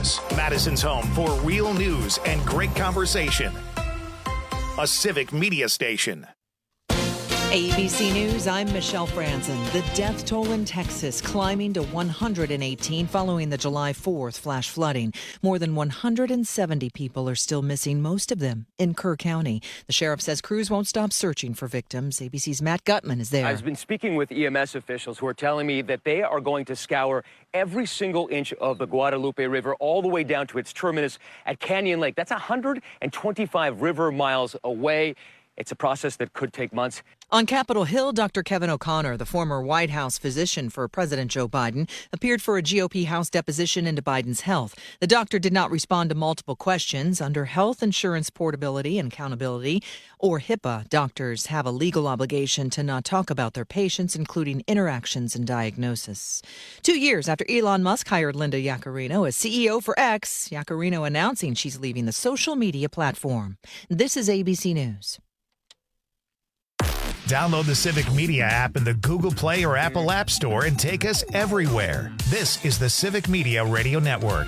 News, Madison's home for real news and great conversation. A civic media station. ABC News, I'm Michelle Franzen. The death toll in Texas climbing to 118 following the July 4th flash flooding. More than 170 people are still missing, most of them in Kerr County. The sheriff says crews won't stop searching for victims. ABC's Matt Gutman is there. I've been speaking with EMS officials who are telling me that they are going to scour every single inch of the Guadalupe River all the way down to its terminus at Canyon Lake. That's 125 river miles away. It's a process that could take months. On Capitol Hill, Dr. Kevin O'Connor, the former White House physician for President Joe Biden, appeared for a GOP House deposition into Biden's health. The doctor did not respond to multiple questions. Under health insurance portability and accountability, or HIPAA, doctors have a legal obligation to not talk about their patients, including interactions and diagnosis. 2 years after Elon Musk hired Linda Yaccarino as CEO for X, Yaccarino announcing she's leaving the social media platform. This is ABC News. Download the Civic Media app in the Google Play or Apple App Store and take us everywhere. This is the Civic Media Radio Network.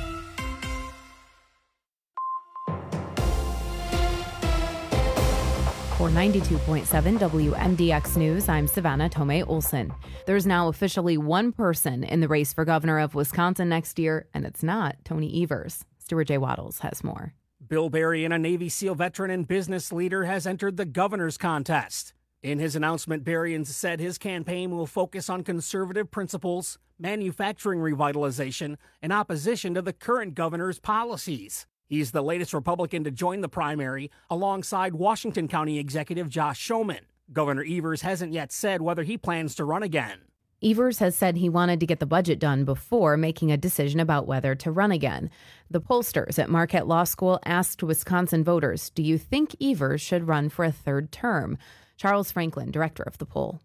For 92.7 WMDX News, I'm Savannah Tomei-Olson. There's now officially one person in the race for governor of Wisconsin next year, and it's not Tony Evers. Stuart J. Waddles has more. Bill Berrien, a Navy SEAL veteran and business leader, has entered the governor's contest. In his announcement, Berrien said his campaign will focus on conservative principles, manufacturing revitalization, and opposition to the current governor's policies. He's the latest Republican to join the primary, alongside Washington County Executive Josh Schoemann. Governor Evers hasn't yet said whether he plans to run again. Evers has said he wanted to get the budget done before making a decision about whether to run again. The pollsters at Marquette Law School asked Wisconsin voters, do you think Evers should run for a third term? Charles Franklin, director of the poll.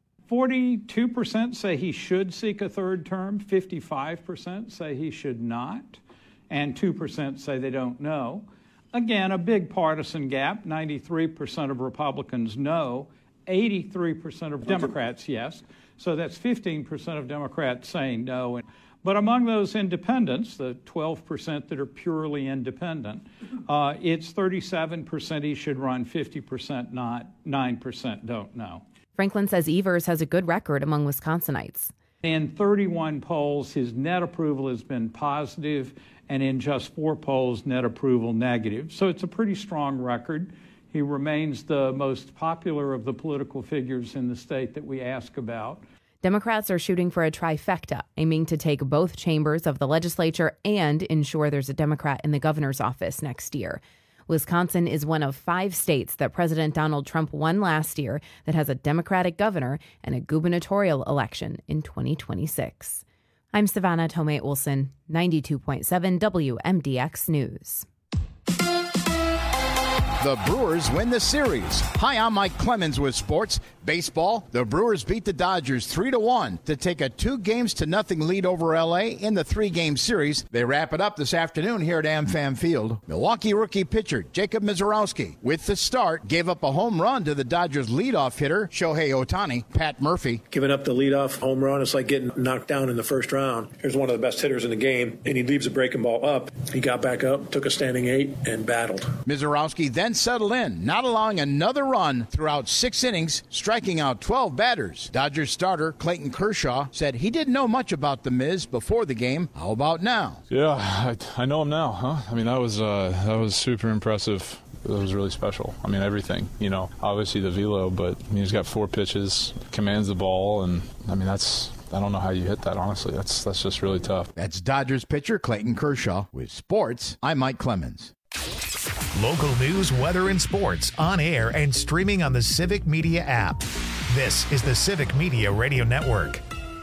42% say he should seek a third term, 55% say he should not, and 2% say they don't know. Again, a big partisan gap. 93% of Republicans no, 83% of Democrats yes. So that's 15% of Democrats saying no. But among those independents, the 12% that are purely independent, it's 37% he should run, 50% not, 9% don't know. Franklin says Evers has a good record among Wisconsinites. In 31 polls, his net approval has been positive, and in just 4 polls, net approval negative. So it's a pretty strong record. He remains the most popular of the political figures in the state that we ask about. Democrats are shooting for a trifecta, aiming to take both chambers of the legislature and ensure there's a Democrat in the governor's office next year. Wisconsin is one of 5 states that President Donald Trump won last year that has a Democratic governor and a gubernatorial election in 2026. I'm Savannah Tomei-Olson, 92.7 WMDX News. The Brewers win the series. Hi, I'm Mike Clemens with sports. Baseball, the Brewers beat the Dodgers 3-1 to take a 2-0 lead over L.A. in the 3-game series. They wrap it up this afternoon here at AmFam Field. Milwaukee rookie pitcher Jacob Misiorowski, with the start, gave up a home run to the Dodgers leadoff hitter Shohei Ohtani. Pat Murphy. Giving up the leadoff home run, it's like getting knocked down in the first round. Here's one of the best hitters in the game, and he leaves a breaking ball up. He got back up, took a standing 8, and battled. Misiorowski then settled in, not allowing another run throughout 6 innings, striking out 12 batters. Dodgers starter Clayton Kershaw said he didn't know much about the Miz before the game. How about now? Yeah, I know him now, huh? I mean, that was super impressive. It was really special. I mean, everything, obviously the velo, but he's got 4 pitches, commands the ball, and I mean, I don't know how you hit that, honestly. That's just really tough. That's Dodgers pitcher Clayton Kershaw. With sports, I'm Mike Clemens. Local news, weather, and sports on air and streaming on the Civic Media app. This is the Civic Media Radio Network.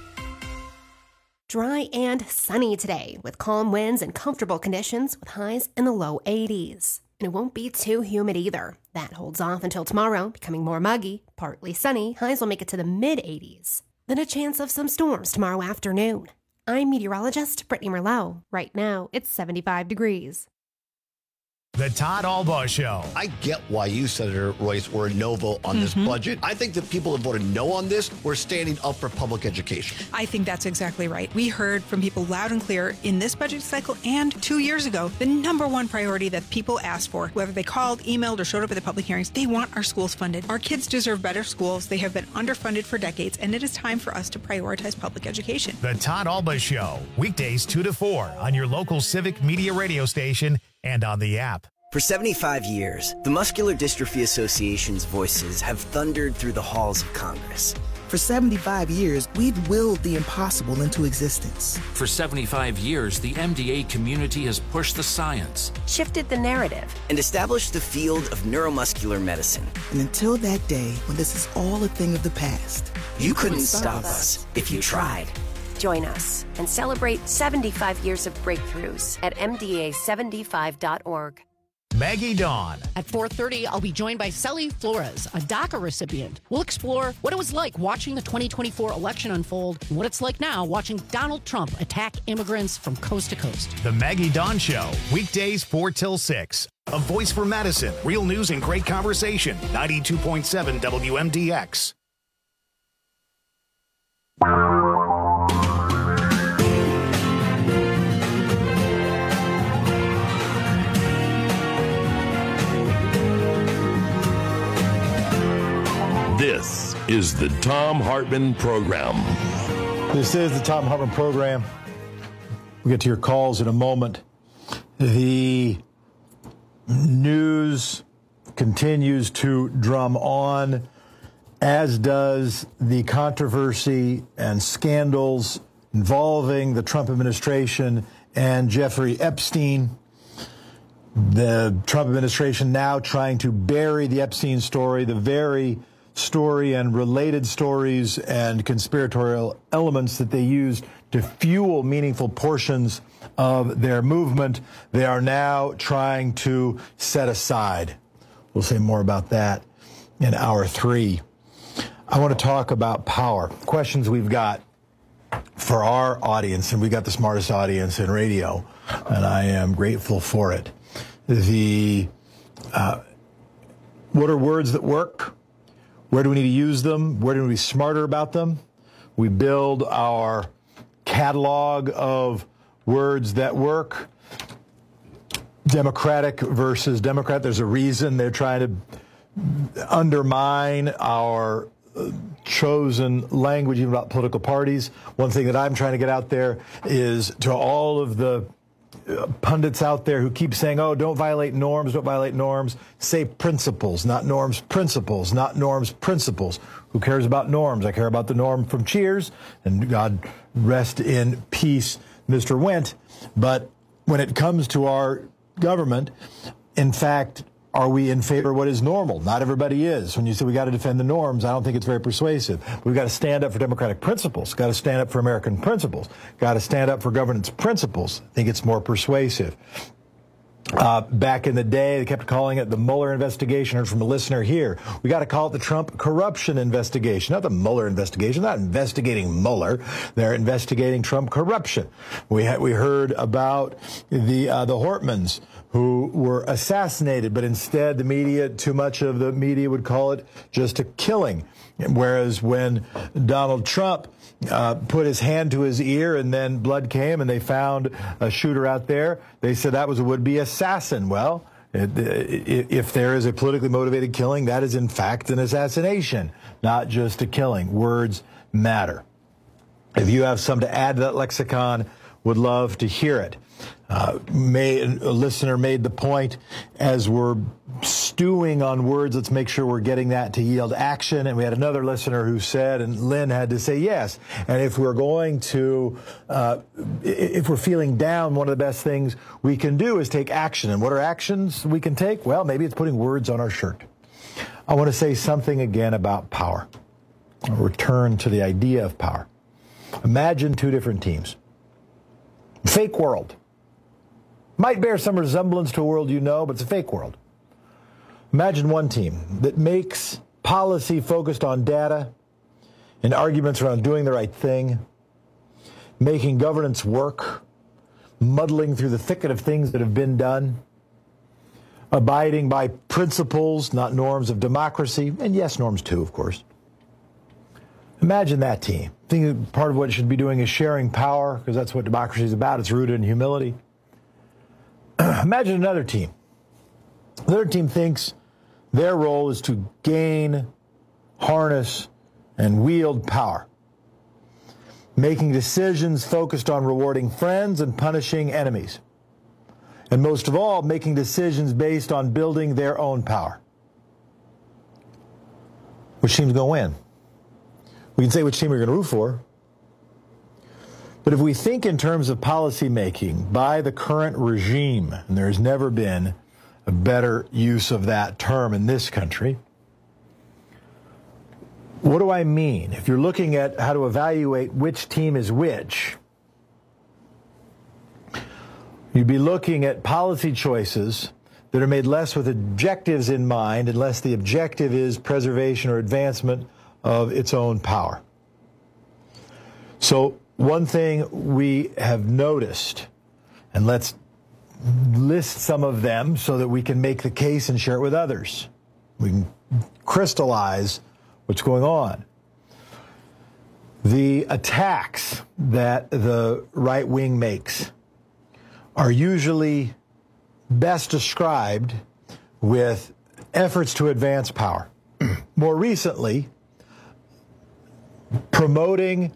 Dry and sunny today with calm winds and comfortable conditions with highs in the low 80s. And it won't be too humid either. That holds off until tomorrow, becoming more muggy, partly sunny. Highs will make it to the mid-80s. Then a chance of some storms tomorrow afternoon. I'm meteorologist Brittany Merlot. Right now, it's 75 degrees. The Todd Albaugh Show. I get why you, Senator Royce, were a no vote on this budget. I think that people that voted no on this were standing up for public education. I think that's exactly right. We heard from people loud and clear in this budget cycle and 2 years ago, the number one priority that people asked for, whether they called, emailed, or showed up at the public hearings, they want our schools funded. Our kids deserve better schools. They have been underfunded for decades, and it is time for us to prioritize public education. The Todd Albaugh Show, weekdays 2 to 4 on your local Civic Media radio station and on the app. For 75 years, the Muscular Dystrophy Association's voices have thundered through the halls of Congress. For 75 years, we've willed the impossible into existence. For 75 years, the MDA community has pushed the science, shifted the narrative, and established the field of neuromuscular medicine. And until that day when this is all a thing of the past, you couldn't stop us if you tried. Join us and celebrate 75 years of breakthroughs at MDA75.org. Maggie Dawn. At 4:30, I'll be joined by Celly Flores, a DACA recipient. We'll explore what it was like watching the 2024 election unfold and what it's like now watching Donald Trump attack immigrants from coast to coast. The Maggie Dawn Show, weekdays 4 till 6. A voice for Madison. Real news and great conversation. 92.7 WMDX. This is the Thom Hartmann Program. This is the Thom Hartmann Program. We'll get to your calls in a moment. The news continues to drum on, as does the controversy and scandals involving the Trump administration and Jeffrey Epstein. The Trump administration now trying to bury the Epstein story, the very story and related stories and conspiratorial elements that they used to fuel meaningful portions of their movement. They are now trying to set aside. We'll say more about that in hour 3. I want to talk about power. Questions we've got for our audience, and we got the smartest audience in radio, and I am grateful for it. What are words that work? Where do we need to use them? Where do we be smarter about them? We build our catalog of words that work. Democratic versus Democrat. There's a reason they're trying to undermine our chosen language, even about political parties. One thing that I'm trying to get out there is to all of the pundits out there who keep saying, oh, don't violate norms, say principles, not norms, principles, not norms, principles. Who cares about norms? I care about the norm from Cheers, and God rest in peace, Mr. Wendt. But when it comes to our government, in fact, are we in favor of what is normal? Not everybody is. When you say we got to defend the norms, I don't think it's very persuasive. We've got to stand up for democratic principles, got to stand up for American principles, got to stand up for governance principles. I think it's more persuasive. Back in the day, they kept calling it the Mueller investigation. I heard from a listener here. We got to call it the Trump corruption investigation, not the Mueller investigation. They're not investigating Mueller. They're investigating Trump corruption. We heard about the Hortmans who were assassinated, but instead the media, too much of the media would call it just a killing. Whereas when Donald Trump put his hand to his ear and then blood came and they found a shooter out there, they said that was a would-be assassin. Well, if there is a politically motivated killing, that is in fact an assassination, not just a killing. Words matter. If you have some to add to that lexicon, would love to hear it. A listener made the point, as we're stewing on words, let's make sure we're getting that to yield action. And we had another listener who said, and Lynn had to say yes. And if we're going to, if we're feeling down, one of the best things we can do is take action. And what are actions we can take? Well, maybe it's putting words on our shirt. I want to say something again about power. I'll return to the idea of power. Imagine two different teams. Fake world. Might bear some resemblance to a world you know, but it's a fake world. Imagine one team that makes policy focused on data and arguments around doing the right thing, making governance work, muddling through the thicket of things that have been done. abiding by principles, not norms of democracy, and yes, norms too, of course. Imagine that team. I think part of what it should be doing is sharing power, because that's what democracy is about. It's rooted in humility. Imagine another team. Another team thinks their role is to gain, harness, and wield power, making decisions focused on rewarding friends and punishing enemies. And most of all, making decisions based on building their own power. Which team's going to win? We can say which team we're going to root for. But if we think in terms of policy making by the current regime, and there's never been a better use of that term in this country, what do I mean? If you're looking at how to evaluate which team is which, you'd be looking at policy choices that are made less with objectives in mind, unless the objective is preservation or advancement of its own power. So one thing we have noticed, and let's list some of them so that we can make the case and share it with others. We can crystallize what's going on. The attacks that the right wing makes are usually best described with efforts to advance power. More recently, promoting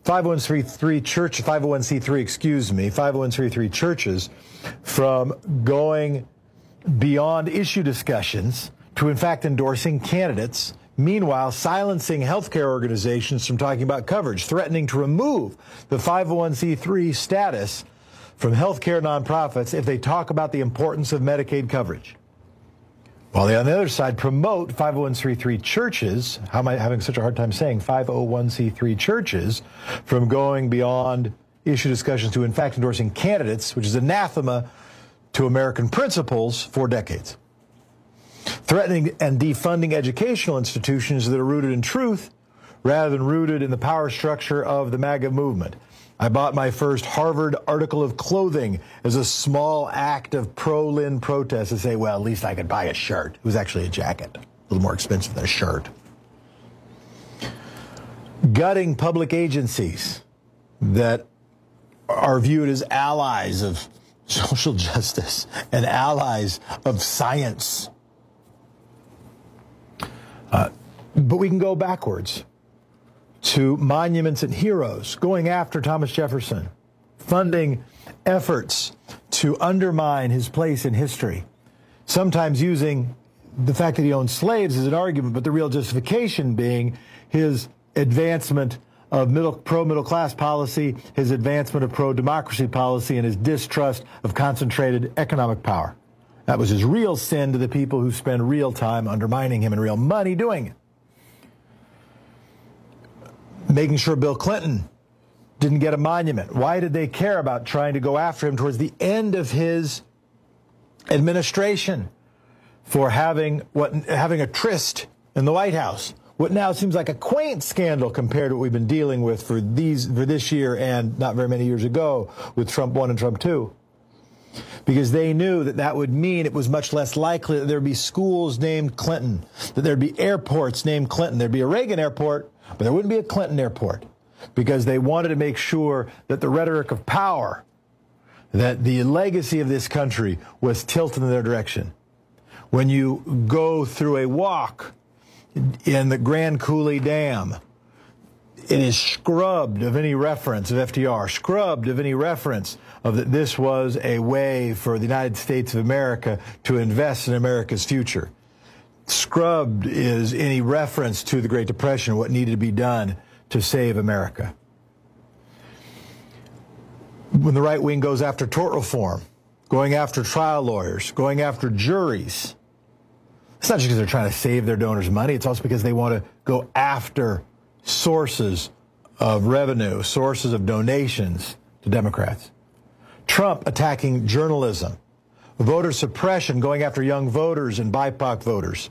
501c3 churches from going beyond issue discussions to, in fact, endorsing candidates. Meanwhile, silencing healthcare organizations from talking about coverage, threatening to remove the 501c3 status from healthcare nonprofits if they talk about the importance of Medicaid coverage. While they, on the other side, promote 501c3 churches, how am I having such a hard time saying 501c3 churches, from going beyond issue discussions to, in fact, endorsing candidates, which is anathema to American principles for decades. Threatening and defunding educational institutions that are rooted in truth rather than rooted in the power structure of the MAGA movement. I bought my first Harvard article of clothing as a small act of pro-Lynn protest to say, well, at least I could buy a shirt. It was actually a jacket, a little more expensive than a shirt. Gutting public agencies that are viewed as allies of social justice and allies of science. But we can go backwards to monuments and heroes, going after Thomas Jefferson, funding efforts to undermine his place in history, sometimes using the fact that he owned slaves as an argument, but the real justification being his advancement of pro-middle class policy, his advancement of pro-democracy policy, and his distrust of concentrated economic power. That was his real sin to the people who spend real time undermining him and real money doing it. Making sure Bill Clinton didn't get a monument. Why did they care about trying to go after him towards the end of his administration for having a tryst in the White House? What now seems like a quaint scandal compared to what we've been dealing with for this year and not very many years ago with Trump 1 and Trump 2. Because they knew that that would mean it was much less likely that there'd be schools named Clinton, that there'd be airports named Clinton. There'd be a Reagan airport, but there wouldn't be a Clinton airport, because they wanted to make sure that the rhetoric of power, that the legacy of this country was tilted in their direction. When you go through a walk in the Grand Coulee Dam, it is scrubbed of any reference of FDR, scrubbed of any reference of that this was a way for the United States of America to invest in America's future. Scrubbed is any reference to the Great Depression, what needed to be done to save America. When the right wing goes after tort reform, going after trial lawyers, going after juries, it's not just because they're trying to save their donors' money, it's also because they want to go after sources of revenue, sources of donations to Democrats. Trump attacking journalism, voter suppression, going after young voters and BIPOC voters.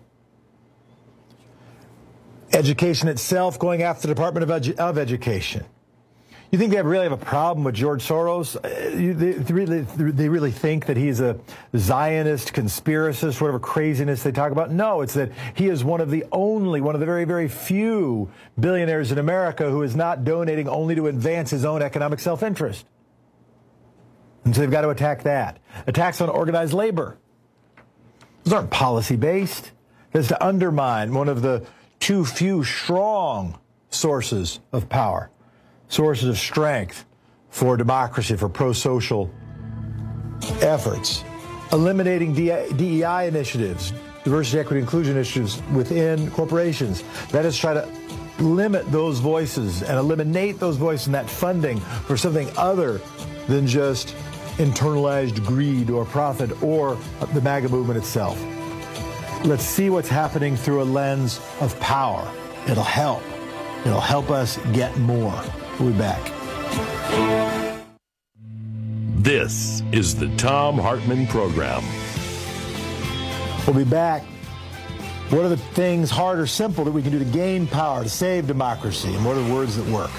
Education itself, going after the Department of Education. You think they really have a problem with George Soros? They really think that he's a Zionist, conspiracist, whatever craziness they talk about? No, it's that he is one of the very, very few billionaires in America who is not donating only to advance his own economic self-interest. And so they've got to attack that. Attacks on organized labor. Those aren't policy-based. That's to undermine one of the too few strong sources of power. Sources of strength for democracy, for pro-social efforts. Eliminating DEI initiatives, diversity, equity, inclusion initiatives within corporations. That is try to limit those voices and eliminate those voices and that funding for something other than just internalized greed or profit or the MAGA movement itself. Let's see what's happening through a lens of power. It'll help. It'll help us get more. We'll be back. This is the Thom Hartmann Program. We'll be back. What are the things, hard or simple, that we can do to gain power, to save democracy? And what are the words that work?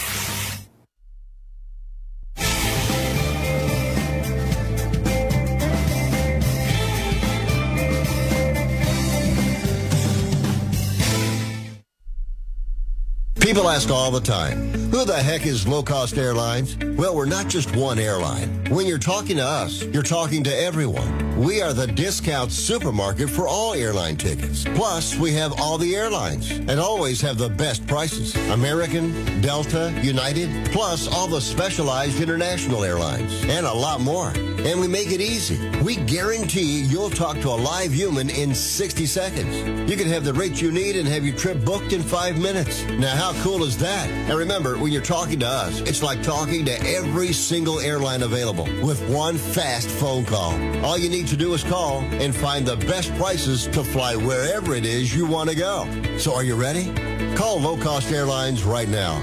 People ask all the time, who the heck is Low Cost Airlines? Well, we're not just one airline. When you're talking to us, you're talking to everyone. We are the discount supermarket for all airline tickets. Plus, we have all the airlines and always have the best prices. American, Delta, United, plus all the specialized international airlines and a lot more. And we make it easy. We guarantee you'll talk to a live human in 60 seconds. You can have the rate you need and have your trip booked in 5 minutes. Now, how cool is that? And remember, when you're talking to us, it's like talking to every single airline available with one fast phone call. All you need to do is call and find the best prices to fly wherever it is you want to go. So are you ready? Call Low Cost Airlines right now.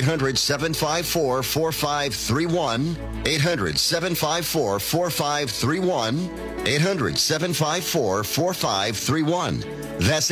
800-754-4531. 800-754-4531. 800-754-4531. That's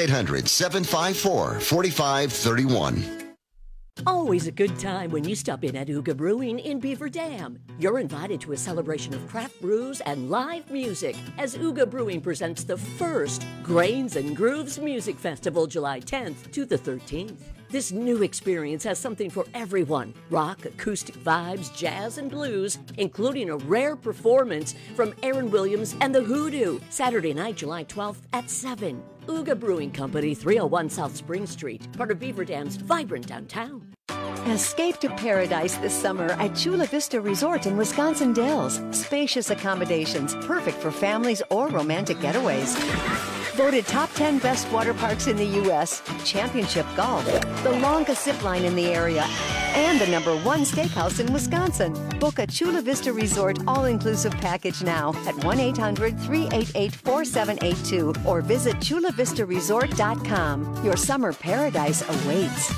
800-754-4531. Always a good time when you stop in at Ooga Brewing in Beaver Dam. You're invited to a celebration of craft brews and live music as Ooga Brewing presents the first Grains and Grooves Music Festival July 10th to the 13th. This new experience has something for everyone. Rock, acoustic vibes, jazz, and blues, including a rare performance from Aaron Williams and the Hoodoo, Saturday night, July 12th at 7. Ooga Brewing Company, 301 South Spring Street, part of Beaver Dam's vibrant downtown. Escape to paradise this summer at Chula Vista Resort in Wisconsin Dells. Spacious accommodations, perfect for families or romantic getaways. Voted top 10 best water parks in the U.S., championship golf, the longest zip line in the area, and the #1 steakhouse in Wisconsin. Book a Chula Vista Resort all-inclusive package now at 1-800-388-4782 or visit chulavistaresort.com. Your summer paradise awaits.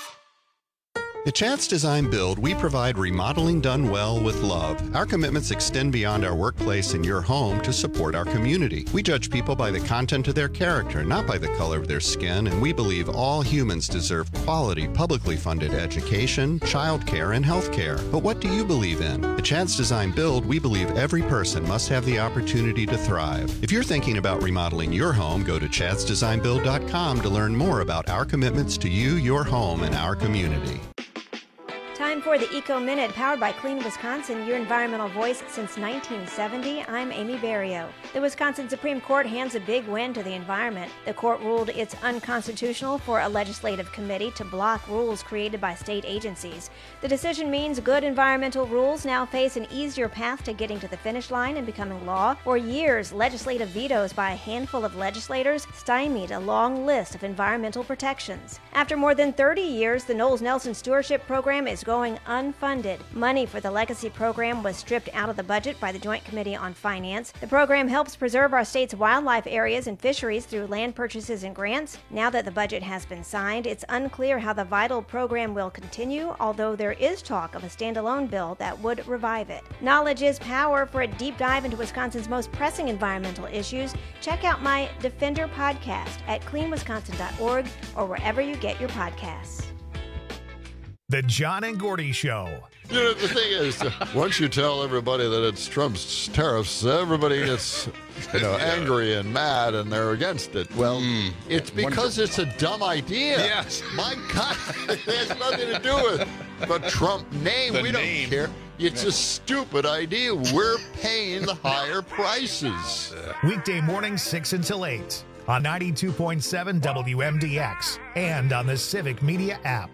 At Chance Design Build, we provide remodeling done well with love. Our commitments extend beyond our workplace and your home to support our community. We judge people by the content of their character, not by the color of their skin, and we believe all humans deserve quality, publicly funded education, childcare, and health care. But what do you believe in? At Chance Design Build, we believe every person must have the opportunity to thrive. If you're thinking about remodeling your home, go to chancedesignbuild.com to learn more about our commitments to you, your home, and our community. Time for the Eco Minute, powered by Clean Wisconsin, your environmental voice since 1970. I'm Amy Barrio. The Wisconsin Supreme Court hands a big win to the environment. The court ruled it's unconstitutional for a legislative committee to block rules created by state agencies. The decision means good environmental rules now face an easier path to getting to the finish line and becoming law. For years, legislative vetoes by a handful of legislators stymied a long list of environmental protections. After more than 30 years, the Knowles Nelson Stewardship Program is going unfunded. Money for the legacy program was stripped out of the budget by the Joint Committee on Finance. The program helps preserve our state's wildlife areas and fisheries through land purchases and grants. Now that the budget has been signed, it's unclear how the vital program will continue, although there is talk of a standalone bill that would revive it. Knowledge is power. For a deep dive into Wisconsin's most pressing environmental issues, check out my Defender podcast at cleanwisconsin.org or wherever you get your podcasts. The John and Gordy Show. You know, the thing is, once you tell everybody that it's Trump's tariffs, everybody gets, angry and mad, and they're against it. Well, it's because it's a dumb idea. Yes. My God, it has nothing to do with the Trump name. We don't care. It's a stupid idea. We're paying the higher prices. Weekday mornings 6 until 8 on 92.7 WMDX and on the Civic Media app.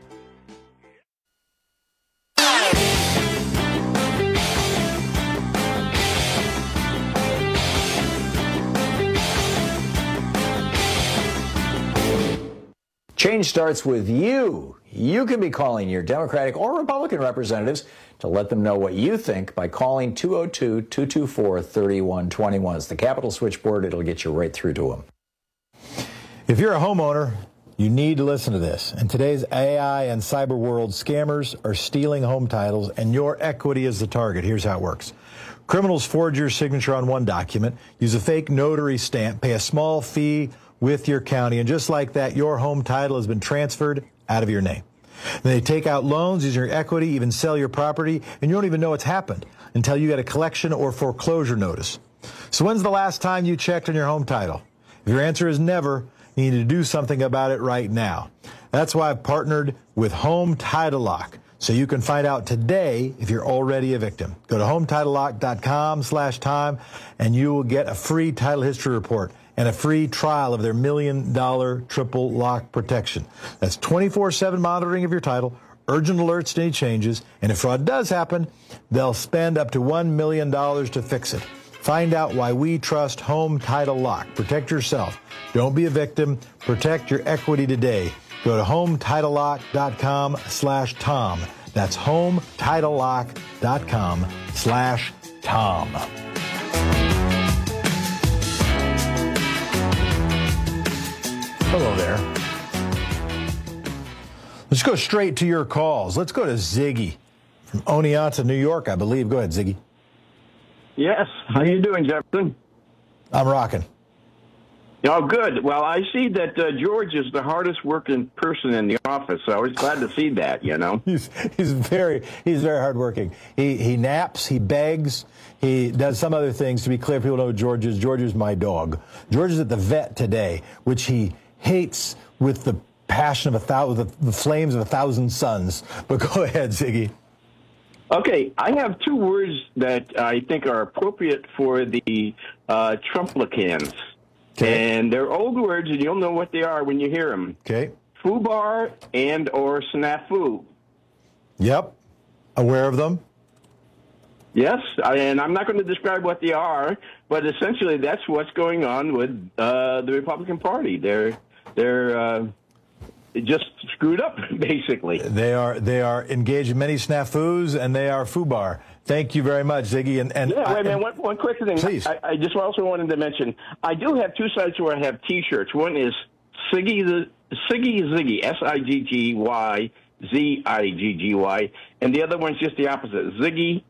Change starts with you. You can be calling your Democratic or Republican representatives to let them know what you think by calling 202-224-3121. It's the Capitol switchboard. It'll get you right through to them. If you're a homeowner, you need to listen to this. In today's AI and cyber world, scammers are stealing home titles, and your equity is the target. Here's how it works. Criminals forge your signature on one document, use a fake notary stamp, pay a small fee with your county, and just like that, your home title has been transferred out of your name. Then they take out loans using your equity, even sell your property, and you don't even know it's happened until you get a collection or foreclosure notice. So when's the last time you checked on your home title? If your answer is never, you need to do something about it right now. That's why I've partnered with Home Title Lock, so you can find out today if you're already a victim. Go to HometitleLock.com/time, and you will get a free title history report and a free trial of their $1 million triple lock protection. That's 24/7 monitoring of your title, urgent alerts to any changes, and if fraud does happen, they'll spend up to $1 million to fix it. Find out why we trust Home Title Lock. Protect yourself. Don't be a victim. Protect your equity today. Go to HometitleLock.com/Tom. That's HometitleLock.com/Tom. Hello there. Let's go straight to your calls. Let's go to Ziggy from Oneonta, New York, I believe. Go ahead, Ziggy. Yes. How you doing, Jefferson? I'm rocking. Oh, good. Well, I see that George is the hardest working person in the office, so I was glad to see that, you know. He's very hardworking. He naps, he begs, he does some other things. To be clear, people know who George is. George is my dog. George is at the vet today, which he hates with the passion of the flames of 1,000 suns. But go ahead, Ziggy. Okay, I have two words that I think are appropriate for the Trumplicans. Okay. And they're old words, and you'll know what they are when you hear them. Okay. Foobar and or snafu. Yep. Aware of them? Yes, and I'm not going to describe what they are, but essentially that's what's going on with the Republican Party. They're just screwed up, basically. They are engaged in many snafus, and they are foobar. Thank you very much, Ziggy. And yeah, wait a minute. One quick thing. Please. I just also wanted to mention, I do have two sites where I have T-shirts. One is Siggy Ziggy, SIGGY, and the other one's just the opposite, Ziggy,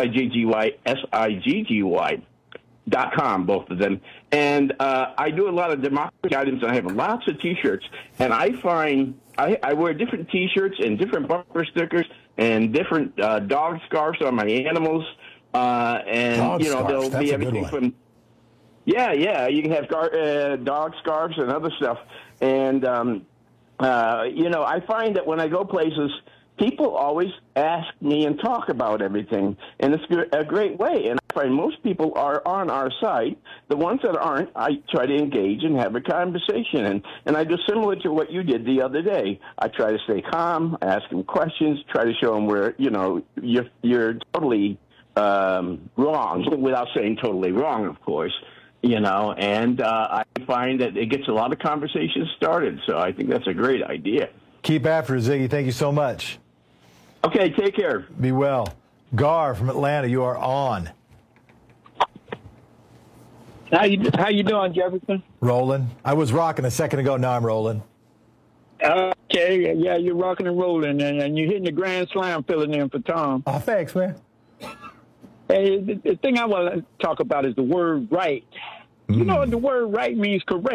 SIGGY.com, both of them. And I do a lot of democracy items, and I have lots of T-shirts. And I find I wear different T-shirts and different bumper stickers and different dog scarves on my animals. And, dog you know, scarves. there'll That's be a good everything one. from... Yeah, you can have dog scarves and other stuff. And, you know, I find that when I go places, people always ask me and talk about everything, and it's a great way. And I find most people are on our side. The ones that aren't, I try to engage and have a conversation. And I do similar to what you did the other day. I try to stay calm, ask them questions, try to show them where, you know, you're totally wrong, without saying totally wrong, of course. You know, and I find that it gets a lot of conversations started. So I think that's a great idea. Keep after it, Ziggy. Thank you so much. Okay, take care. Be well. Gar from Atlanta, you are on. How you doing, Jefferson? Rolling. I was rocking a second ago. Now I'm rolling. Okay, yeah, you're rocking and rolling, and you're hitting the grand slam filling in for Tom. Oh, thanks, man. Hey, the thing I want to talk about is the word right. You know, the word right means correct.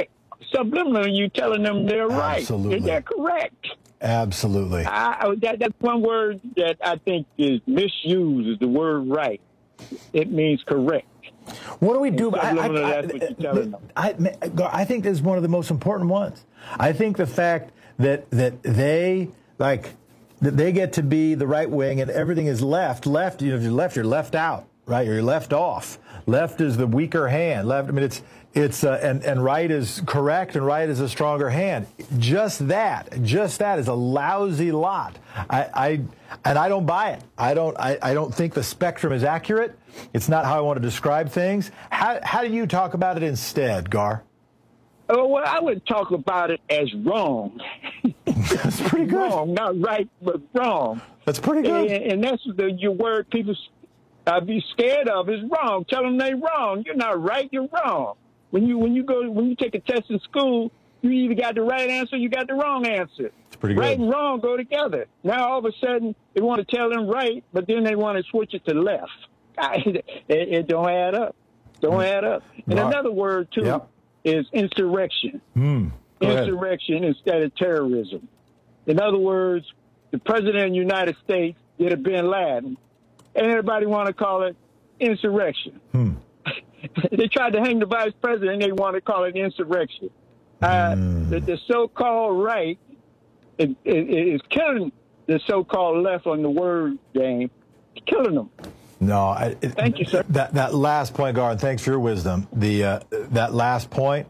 subliminally you telling them they're right. Absolutely. They're correct. Absolutely. That's one word that I think is misused, is the word right. It means correct. What do we do? That's what you're telling them. I think this is one of the most important ones. I think the fact that they get to be the right wing and everything is left. If you're left, you're left out, right? You're left off. Left is the weaker hand. Left. I mean, and right is correct, and right is a stronger hand. Just that is a lousy lot. I don't buy it. I don't think the spectrum is accurate. It's not how I want to describe things. How do you talk about it instead, Gar? Oh, well, I would talk about it as wrong. That's pretty good. Wrong, not right, but wrong. That's pretty good. And that's your word people be scared of is wrong. Tell them they're wrong. You're not right. You're wrong. When you take a test in school, you either got the right answer or you got the wrong answer. It's pretty good. Right and wrong go together. Now all of a sudden they want to tell them right, but then they want to switch it to left. It don't add up. Don't add up. And another word too is insurrection. Insurrection instead of terrorism. In other words, the president of the United States did a bin Laden, and everybody want to call it insurrection. They tried to hang the vice president, and they want to call it insurrection. The so-called right is killing the so-called left on the word game. It's killing them. No, thank you, sir. That last point, Gar, and thanks for your wisdom. That last point,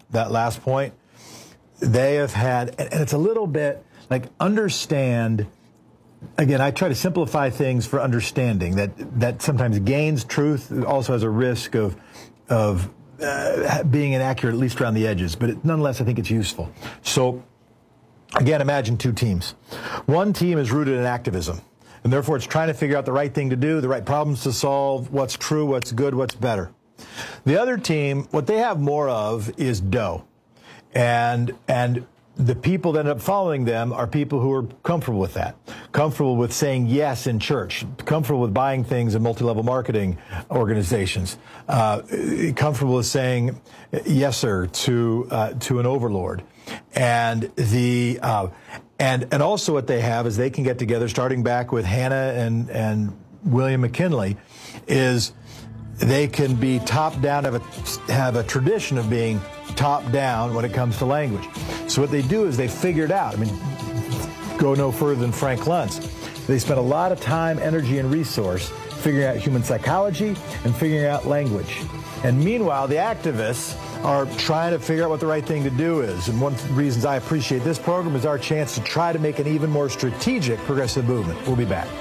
they have had, and it's a little bit like understand. Again, I try to simplify things for understanding that sometimes gains truth. It also has a risk of being inaccurate, at least around the edges. But nonetheless, I think it's useful. So, again, imagine two teams. One team is rooted in activism, and therefore it's trying to figure out the right thing to do, the right problems to solve, what's true, what's good, what's better. The other team, what they have more of is dough. And the people that end up following them are people who are comfortable with that, comfortable with saying yes in church, comfortable with buying things in multi-level marketing organizations, comfortable with saying yes, sir, to an overlord. And and also what they have is they can get together, starting back with Hannah and William McKinley, is they can be top down, have a tradition of being top down when it comes to language. So what they do is they figured out, go no further than Frank Luntz. They spent a lot of time, energy, and resource figuring out human psychology and figuring out language. And meanwhile, the activists are trying to figure out what the right thing to do is. And one of the reasons I appreciate this program is our chance to try to make an even more strategic progressive movement. We'll be back.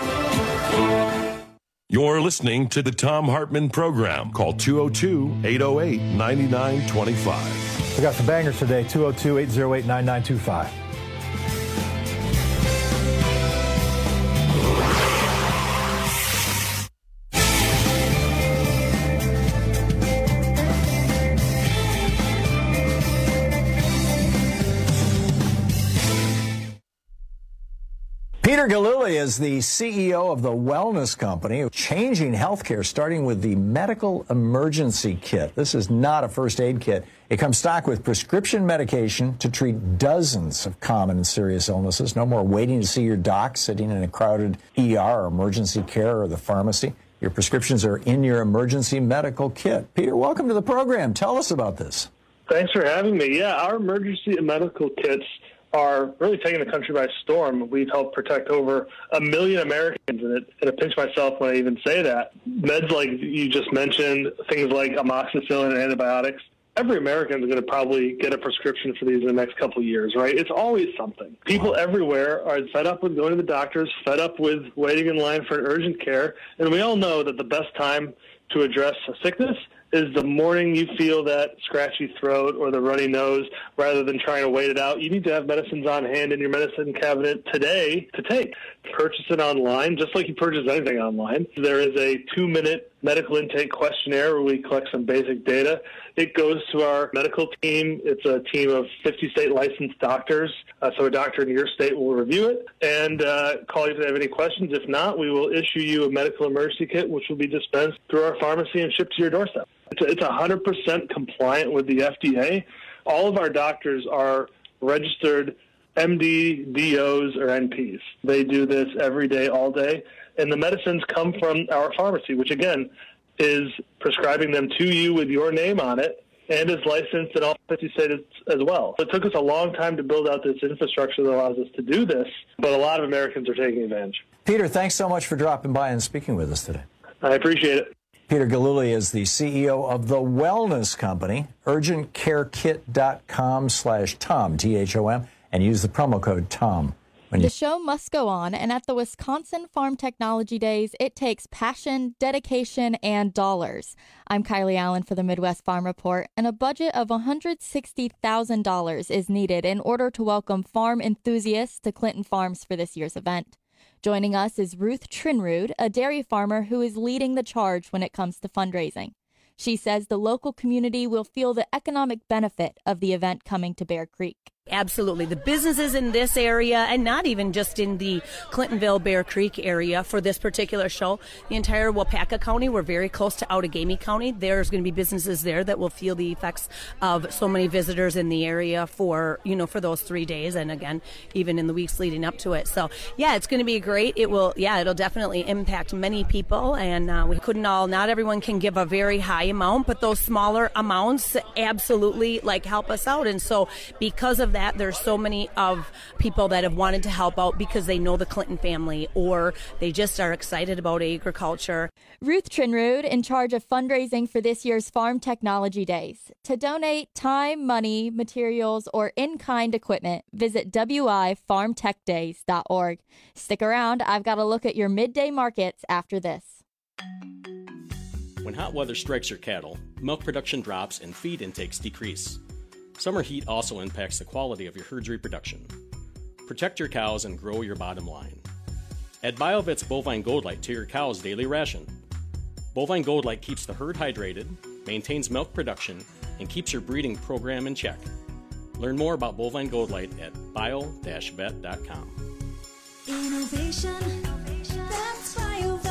You're listening to the Thom Hartmann Program. Call 202-808-9925. We got some bangers today, 202-808-9925. Peter Galili is the CEO of the Wellness Company, changing healthcare, starting with the medical emergency kit. This is not a first aid kit. It comes stocked with prescription medication to treat dozens of common and serious illnesses. No more waiting to see your doc, sitting in a crowded ER or emergency care or the pharmacy. Your prescriptions are in your emergency medical kit. Peter, welcome to the program. Tell us about this. Thanks for having me. Yeah, our emergency medical kits are really taking the country by storm. We've helped protect over 1 million Americans, and I pinch myself when I even say that. Meds like you just mentioned, things like amoxicillin and antibiotics, every American is going to probably get a prescription for these in the next couple of years, right? It's always something. People everywhere are fed up with going to the doctors, fed up with waiting in line for an urgent care, and we all know that the best time to address a sickness is the morning you feel that scratchy throat or the runny nose, rather than trying to wait it out. You need to have medicines on hand in your medicine cabinet today to take. Purchase it online, just like you purchase anything online. There is a 2-minute medical intake questionnaire where we collect some basic data. It goes to our medical team. It's a team of 50 state licensed doctors. So a doctor in your state will review it and call you if they have any questions. If not, we will issue you a medical emergency kit, which will be dispensed through our pharmacy and shipped to your doorstep. It's 100% compliant with the FDA. All of our doctors are registered MD, DOs, or NPs. They do this every day, all day. And the medicines come from our pharmacy, which, again, is prescribing them to you with your name on it and is licensed in all 50 states as well. So it took us a long time to build out this infrastructure that allows us to do this, but a lot of Americans are taking advantage. Peter, thanks so much for dropping by and speaking with us today. I appreciate it. Peter Gillooly is the CEO of The Wellness Company, urgentcarekit.com/Tom, THOM, and use the promo code TOM. The show must go on, and at the Wisconsin Farm Technology Days, it takes passion, dedication, and dollars. I'm Kylie Allen for the Midwest Farm Report, and a budget of $160,000 is needed in order to welcome farm enthusiasts to Clinton Farms for this year's event. Joining us is Ruth Trinrud, a dairy farmer who is leading the charge when it comes to fundraising. She says the local community will feel the economic benefit of the event coming to Bear Creek. Absolutely. The businesses in this area, and not even just in the Clintonville, Bear Creek area for this particular show, the entire Waupaca County, we're very close to Outagamie County. There's going to be businesses there that will feel the effects of so many visitors in the area for those 3 days. And again, even in the weeks leading up to it. So yeah, it's going to be great. It'll definitely impact many people. And not everyone can give a very high amount, but those smaller amounts absolutely help us out. And so because of that, there's so many of people that have wanted to help out because they know the Clinton family or they just are excited about agriculture. Ruth Trinrud, in charge of fundraising for this year's Farm Technology Days. To donate time, money, materials, or in-kind equipment, visit wifarmtechdays.org. Stick around. I've got a look at your midday markets after this. When hot weather strikes your cattle, milk production drops and feed intakes decrease. Summer heat also impacts the quality of your herd's reproduction. Protect your cows and grow your bottom line. Add BioVet's Bovine Gold Light to your cow's daily ration. Bovine Gold Light keeps the herd hydrated, maintains milk production, and keeps your breeding program in check. Learn more about Bovine Gold Light at bio-vet.com. Innovation, that's BioVet.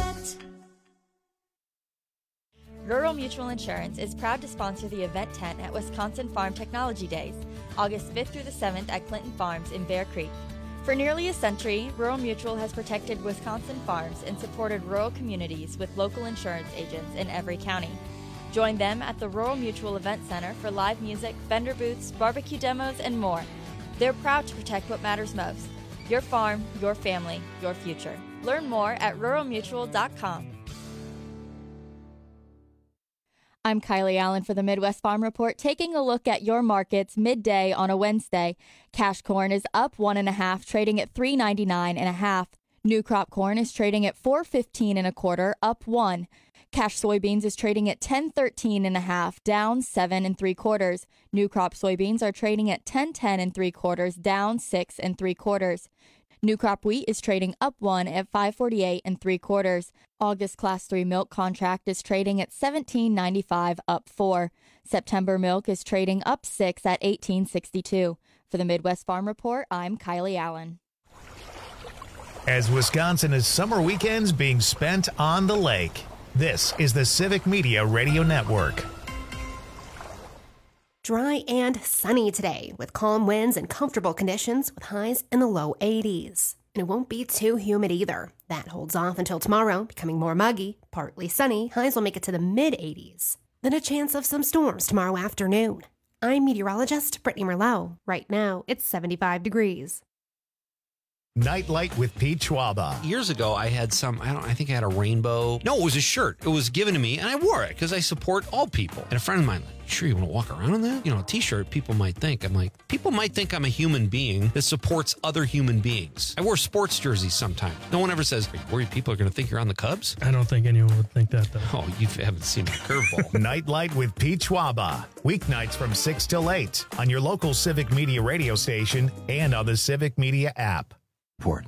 Rural Mutual Insurance is proud to sponsor the event tent at Wisconsin Farm Technology Days, August 5th through the 7th at Clinton Farms in Bear Creek. For nearly a century, Rural Mutual has protected Wisconsin farms and supported rural communities with local insurance agents in every county. Join them at the Rural Mutual Event Center for live music, vendor booths, barbecue demos, and more. They're proud to protect what matters most: your farm, your family, your future. Learn more at ruralmutual.com. I'm Kylie Allen for the Midwest Farm Report, taking a look at your markets midday on a Wednesday. Cash corn is up 1.5, trading at $3.99.5. New crop corn is trading at $4.15 up 1. Cash soybeans is trading at $10.13.5, down 7 3/4. New crop soybeans are trading at $10.10 3/4, down 6 3/4. New crop wheat is trading up 1 at $5.48 3/4. August Class 3 milk contract is trading at $17.95, up 4. September milk is trading up 6 at $18.62. For the Midwest Farm Report, I'm Kylie Allen. As Wisconsin is summer weekends being spent on the lake, this is the Civic Media Radio Network. Dry and sunny today with calm winds and comfortable conditions with highs in the low 80s. And it won't be too humid either. That holds off until tomorrow, becoming more muggy, partly sunny. Highs will make it to the mid-80s. Then a chance of some storms tomorrow afternoon. I'm meteorologist Brittany Merlot. Right now, it's 75 degrees. Nightlight with Pete Schwaba. Years ago, I had I think I had a rainbow. No, it was a shirt. It was given to me, and I wore it because I support all people. And a friend of mine, sure you want to walk around in that? A t-shirt, people might think. I'm like, people might think I'm a human being that supports other human beings. I wear sports jerseys sometimes. No one ever says, are you worried people are going to think you're on the Cubs? I don't think anyone would think that, though. Oh, you haven't seen my curveball. Nightlight with Pete Schwaba. Weeknights from 6 till 8 on your local Civic Media radio station and on the Civic Media app. Report.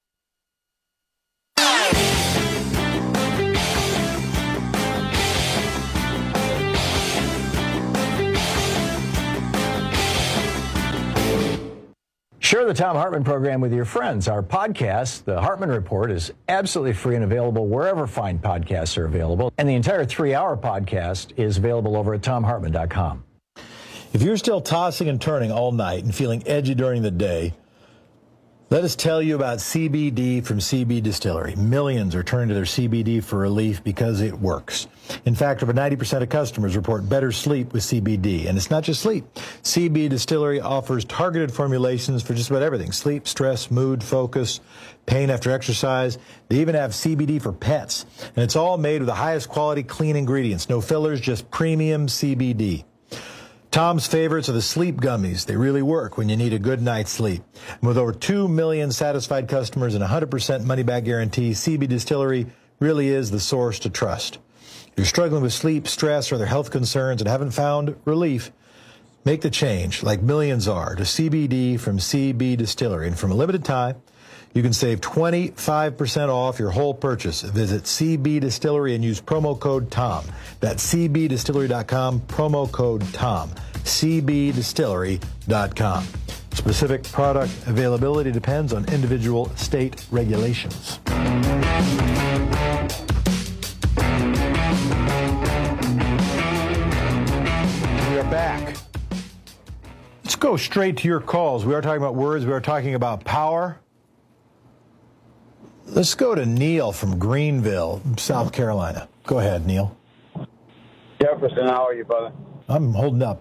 Share the Tom Hartman program with your friends. Our podcast, The Hartman Report, is absolutely free and available wherever fine podcasts are available. And the entire 3-hour podcast is available over at TomHartman.com. If you're still tossing and turning all night and feeling edgy during the day, let us tell you about CBD from CB Distillery. Millions are turning to their CBD for relief because it works. In fact, over 90% of customers report better sleep with CBD. And it's not just sleep. CB Distillery offers targeted formulations for just about everything. Sleep, stress, mood, focus, pain after exercise. They even have CBD for pets. And it's all made with the highest quality, clean ingredients. No fillers, just premium CBD. Tom's favorites are the sleep gummies. They really work when you need a good night's sleep. And with over 2 million satisfied customers and 100% money-back guarantee, CB Distillery really is the source to trust. If you're struggling with sleep, stress, or other health concerns and haven't found relief, make the change, like millions are, to CBD from CB Distillery. And from a limited time, you can save 25% off your whole purchase. Visit CB Distillery and use promo code TOM. That's cbdistillery.com, promo code TOM. cbdistillery.com. Specific product availability depends on individual state regulations. We are back. Let's go straight to your calls. We are talking about words. We are talking about power. Let's go to Neil from Greenville, South Carolina. Go ahead, Neil. Jefferson, how are you, brother? I'm holding up.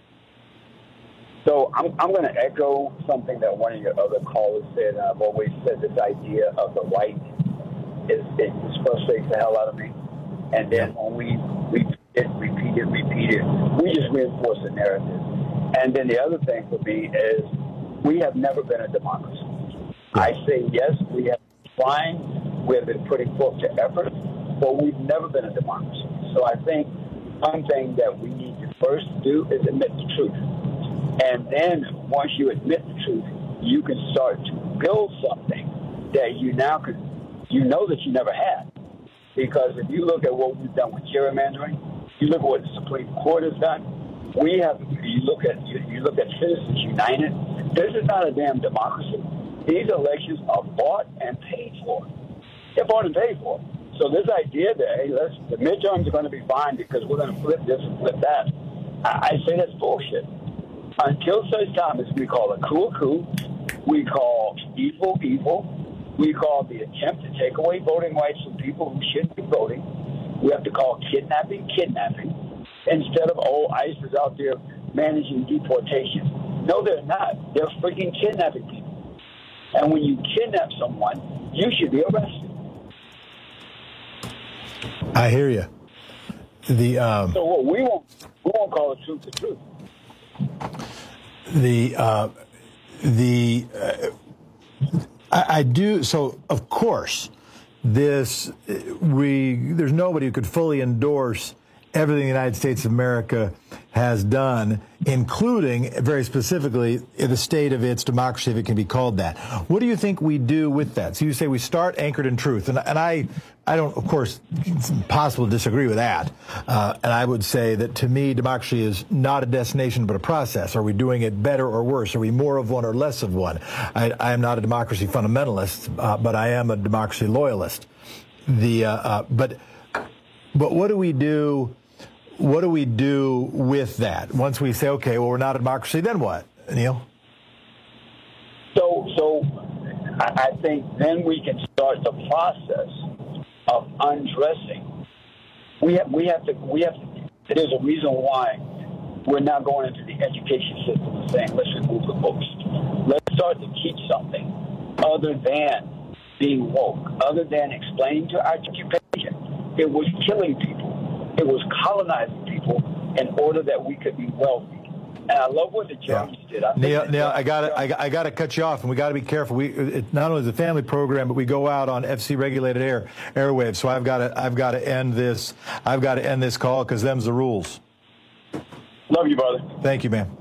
So I'm going to echo something that one of your other callers said. And I've always said this idea of the right it frustrates the hell out of me. And then when we repeat it, we just reinforce the narrative. And then the other thing for me is we have never been a democracy. I say yes, we have trying, we've been putting forth the effort, but we've never been a democracy. So I think one thing that we need to first do is admit the truth. And then once you admit the truth, you can start to build something that you now could, you know that you never had. Because if you look at what we've done with gerrymandering, you look at what the Supreme Court has done, we have, you look at Citizens United, this is not a damn democracy. These elections are bought and paid for. They're bought and paid for. So this idea that, hey, the midterms are going to be fine because we're going to flip this and flip that, I say that's bullshit. Until such time as we call a coup, we call evil, we call the attempt to take away voting rights from people who shouldn't be voting. We have to call kidnapping, instead of, ICE is out there managing deportation. No, they're not. They're freaking kidnapping people. And when you kidnap someone, you should be arrested. I hear you. So we won't call the truth the truth. I do. So of course, there's nobody who could fully endorse everything the United States of America has done, including, very specifically, the state of its democracy, if it can be called that. What do you think we do with that? So you say we start anchored in truth. And I don't, of course, it's impossible to disagree with that. And I would say that, to me, democracy is not a destination but a process. Are we doing it better or worse? Are we more of one or less of one? I am not a democracy fundamentalist, but I am a democracy loyalist. But what do we do? What do we do with that? Once we say, okay, well, we're not a democracy, then what, Neil? So I think then we can start the process of undressing. We have to. There's a reason why we're not going into the education system and saying, let's remove the books. Let's start to teach something other than being woke, other than explaining to our occupation. It was killing people. It was colonizing people in order that we could be wealthy. And I love what the Germans did. Neil, I got to cut you off, and we got to be careful. It not only is a family program, but we go out on FC regulated airwaves. So I've got to end this. I've got to end this call because them's the rules. Love you, brother. Thank you, man.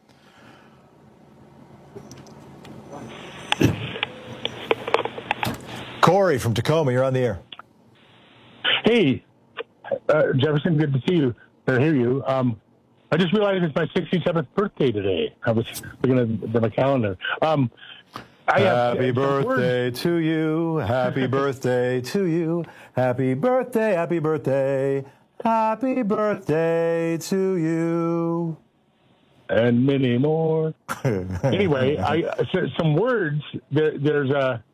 Corey from Tacoma, you're on the air. Hey, Jefferson, good to see you or hear you. I just realized it's my 67th birthday today. I was looking at my calendar. Happy birthday to you. Happy birthday to you. Happy birthday, happy birthday. Happy birthday to you. and many more. Anyway, some words. There's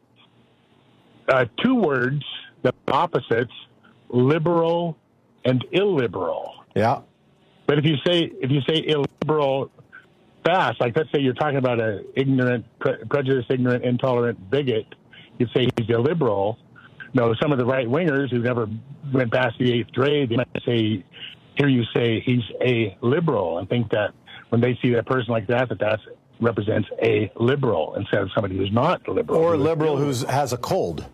two words, the opposites, liberal and illiberal. Yeah. But if you say illiberal fast, like let's say you're talking about a ignorant, prejudiced, ignorant, intolerant bigot, you'd say he's illiberal. No, some of the right wingers who never went past the 8th grade, they might hear you say he's a liberal, and think that when they see that person like that represents a liberal instead of somebody who's not liberal. Or a liberal who has a cold.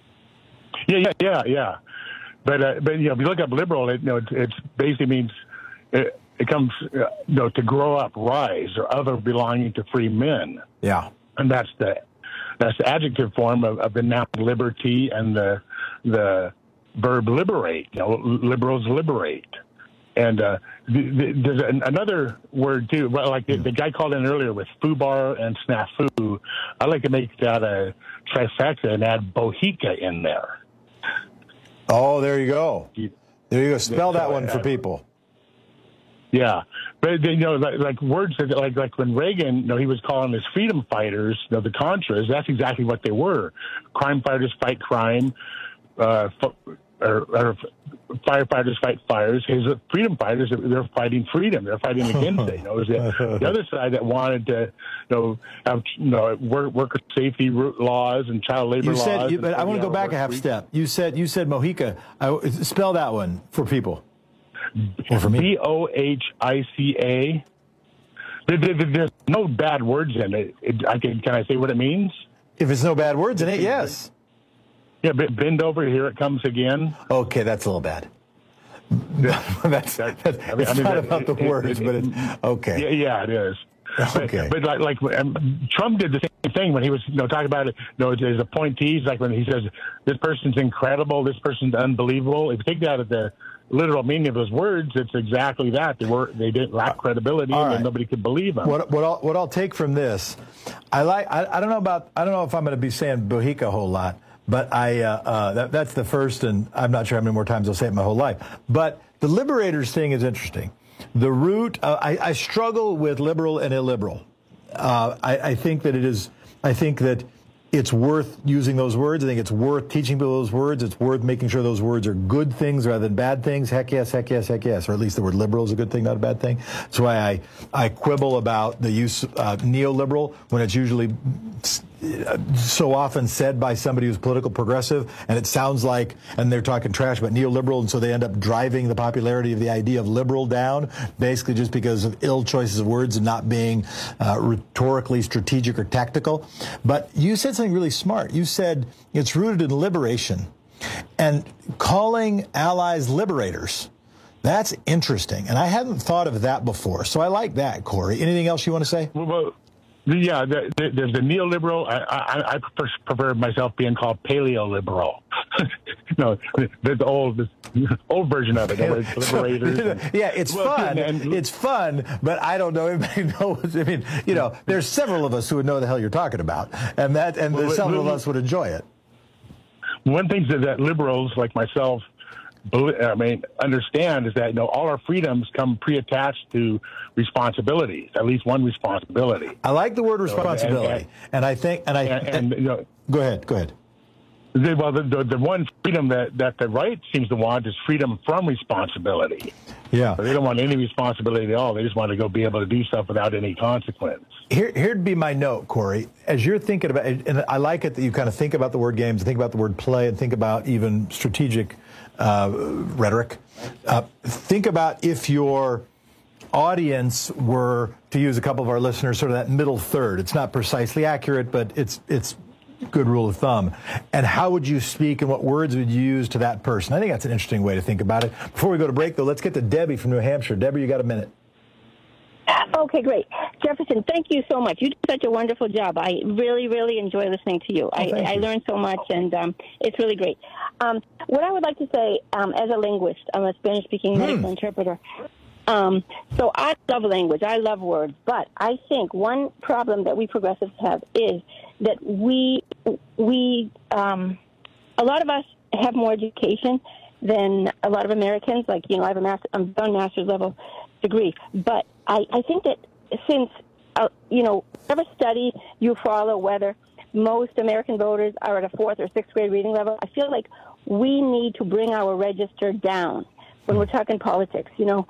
Yeah. But if you look up liberal, it basically means it comes to grow up, rise, or other belonging to free men. Yeah, and that's the adjective form of the noun liberty and the verb liberate. Liberals liberate. And there's another word too, like the guy called in earlier with foobar and snafu. I like to make that a trifecta and add bohica in there. Oh, there you go. There you go. Spell that one for people. Yeah, but like words that, like when Reagan, he was calling his freedom fighters, the Contras. That's exactly what they were. Crime fighters fight crime. Or firefighters fight fires. His freedom fighters, they're fighting freedom. They're fighting against it. It was the other side that wanted to, have worker safety laws and child labor laws. But I want to go back a half step. You said Mohica. Spell that one for people. Or for me. Bohica. There's no bad words in it. Can I say what it means? If it's no bad words in it, yes. Yeah, bend over, here it comes again. Okay, that's a little bad. That's not about the words, but it's okay. Yeah, it is. Okay. But like Trump did the same thing when he was talking about it. His appointees, like when he says this person's incredible, this person's unbelievable. If you take that at the literal meaning of those words, it's exactly that. They didn't lack credibility, and nobody could believe them. What I'll take from this, I don't know if I'm going to be saying Bohica a whole lot. But that's the first, and I'm not sure how many more times I'll say it my whole life. But the liberators thing is interesting. The root, I struggle with liberal and illiberal. I think that it's worth using those words. I think it's worth teaching people those words. It's worth making sure those words are good things rather than bad things. Heck yes, heck yes, heck yes. Or at least the word liberal is a good thing, not a bad thing. That's why I quibble about the use of neoliberal when it's usually so often said by somebody who's political progressive, and it sounds like, and they're talking trash about neoliberal, and so they end up driving the popularity of the idea of liberal down, basically just because of ill choices of words and not being rhetorically strategic or tactical. But you said something really smart. You said it's rooted in liberation, and calling allies liberators. That's interesting, and I hadn't thought of that before. So I like that, Corey. Anything else you want to say? Well, yeah, there's the neoliberal. I prefer myself being called paleoliberal. The old version of it. Liberators. It's fun. It's fun, but I don't know. Everybody knows. I mean, there's several of us who would know the hell you're talking about, and some of us would enjoy it. One thing that liberals like myself understand is that all our freedoms come pre-attached to responsibilities, at least one responsibility. I like the word responsibility, and I think go ahead. Well, the one freedom that the right seems to want is freedom from responsibility. Yeah, so they don't want any responsibility at all. They just want to go be able to do stuff without any consequence. Here'd be my note, Corey. As you're thinking about it, and I like it that you kind of think about the word games, think about the word play, and think about even strategic rhetoric. Think about if your audience were, to use a couple of our listeners, sort of that middle third. It's not precisely accurate, but it's good rule of thumb. And how would you speak and what words would you use to that person? I think that's an interesting way to think about it. Before we go to break, though, let's get to Debbie from New Hampshire. Debbie, you got a minute. Okay, great. Jefferson, thank you so much. You did such a wonderful job. I really, really enjoy listening to you. I learned so much, and it's really great. What I would like to say, as a linguist, I'm a Spanish-speaking medical interpreter. So I love language. I love words. But I think one problem that we progressives have is that we a lot of us have more education than a lot of Americans. Like, I have a master's level degree. But I think that since, whatever study you follow, whether most American voters are at a 4th or 6th grade reading level, I feel like we need to bring our register down when we're talking politics. The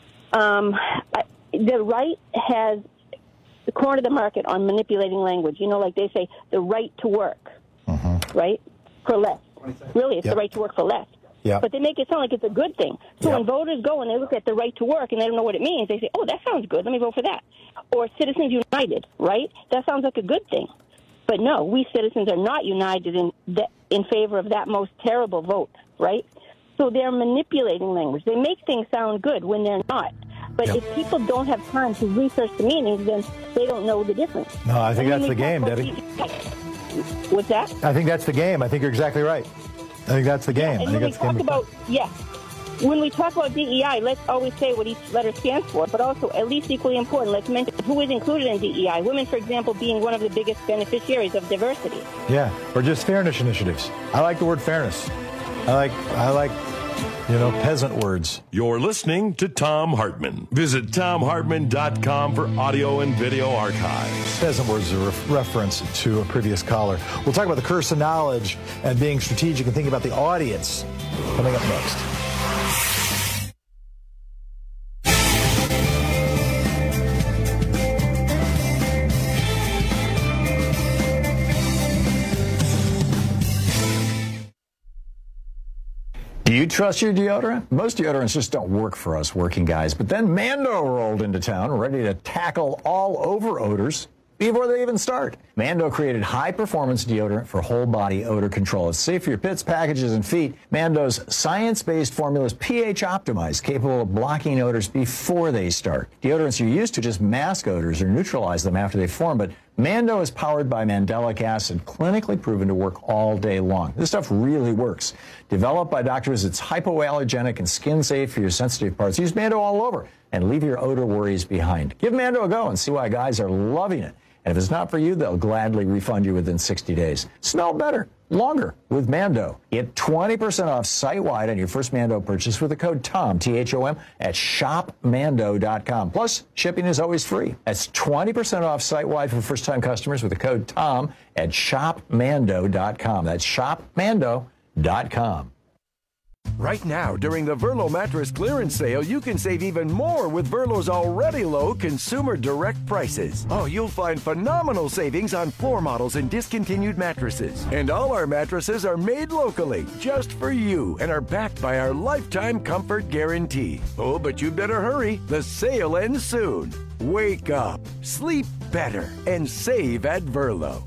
right has cornered the market on manipulating language. Like they say, the right to work, right, for less. Really, it's the right to work for less. Yep. But they make it sound like it's a good thing. So when voters go and they look at the right to work and they don't know what it means, they say, oh, that sounds good. Let me vote for that. Or Citizens United, right? That sounds like a good thing. But no, we citizens are not united in favor of that most terrible vote, right? So they're manipulating language. They make things sound good when they're not. But if people don't have time to research the meanings, then they don't know the difference. No, I think that's the game, Debbie. What's that? I think that's the game. I think you're exactly right. I think that's the game. And when we talk about, when we talk about DEI, let's always say what each letter stands for, but also, at least equally important, let's mention who is included in DEI. Women, for example, being one of the biggest beneficiaries of diversity. Yeah, or just fairness initiatives. I like the word fairness. I like peasant words. You're listening to Thom Hartmann. Visit ThomHartmann.com for audio and video archives. Peasant words are a reference to a previous caller. We'll talk about the curse of knowledge and being strategic and thinking about the audience coming up next. Do you trust your deodorant? Most deodorants just don't work for us working guys. But then Mando rolled into town, ready to tackle all over odors before they even start. Mando created high-performance deodorant for whole-body odor control. It's safe for your pits, packages, and feet. Mando's science-based formula is pH-optimized, capable of blocking odors before they start. Deodorants are used to just mask odors or neutralize them after they form, but Mando is powered by mandelic acid, clinically proven to work all day long. This stuff really works. Developed by doctors, it's hypoallergenic and skin-safe for your sensitive parts. Use Mando all over and leave your odor worries behind. Give Mando a go and see why guys are loving it. And if it's not for you, they'll gladly refund you within 60 days. Smell better, longer with Mando. Get 20% off site-wide on your first Mando purchase with the code THOM, T-H-O-M, at shopmando.com. Plus, shipping is always free. That's 20% off site-wide for first-time customers with the code THOM at shopmando.com. That's shopmando.com. Right now, during the Verlo Mattress Clearance Sale, you can save even more with Verlo's already low consumer direct prices. Oh, you'll find phenomenal savings on floor models and discontinued mattresses. And all our mattresses are made locally, just for you, and are backed by our lifetime comfort guarantee. Oh, but you better hurry. The sale ends soon. Wake up, sleep better, and save at Verlo.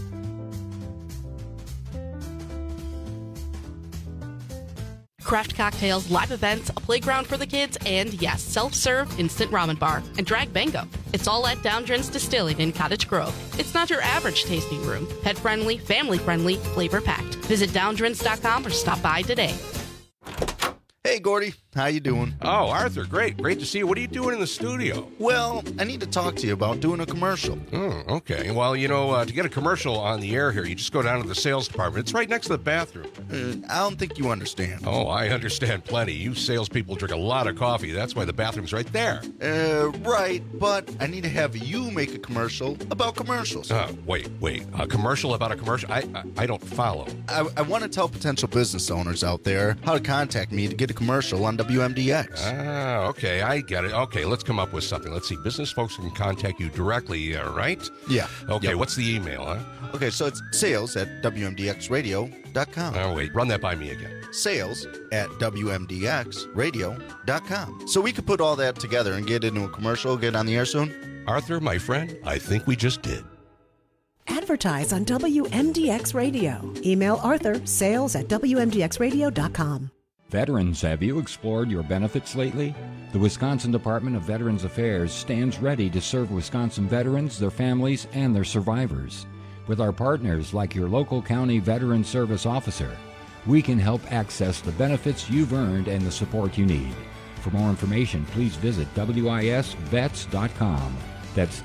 Craft cocktails, live events, a playground for the kids, and yes, self-serve instant ramen bar and drag bingo. It's all at Downdrin's Distilling in Cottage Grove. It's not your average tasting room. Pet-friendly, family-friendly, flavor-packed. Visit downdrins.com or stop by today. Hey, Gordy. How you doing? Oh, Arthur, great. Great to see you. What are you doing in the studio? Well, I need to talk to you about doing a commercial. Oh, okay. Well, to get a commercial on the air here, you just go down to the sales department. It's right next to the bathroom. I don't think you understand. Oh, I understand plenty. You salespeople drink a lot of coffee. That's why the bathroom's right there. Right, but I need to have you make a commercial about commercials. Wait. A commercial about a commercial? I don't follow. I want to tell potential business owners out there how to contact me to get a commercial on WMDX. Okay, I get it. Okay, let's come up with something. Let's see. Business folks can contact you directly, right? Yeah. Okay, yep. What's the email, huh? Okay, so it's sales@WMDXradio.com. Oh, wait, run that by me again. Sales@WMDXradio.com. So we could put all that together and get into a commercial, get on the air soon? Arthur, my friend, I think we just did. Advertise on WMDX Radio. Email Arthur, sales@WMDXradio.com. Veterans, have you explored your benefits lately? The Wisconsin Department of Veterans Affairs stands ready to serve Wisconsin veterans, their families, and their survivors. With our partners like your local county veteran service officer, we can help access the benefits you've earned and the support you need. For more information, please visit WISVets.com. That's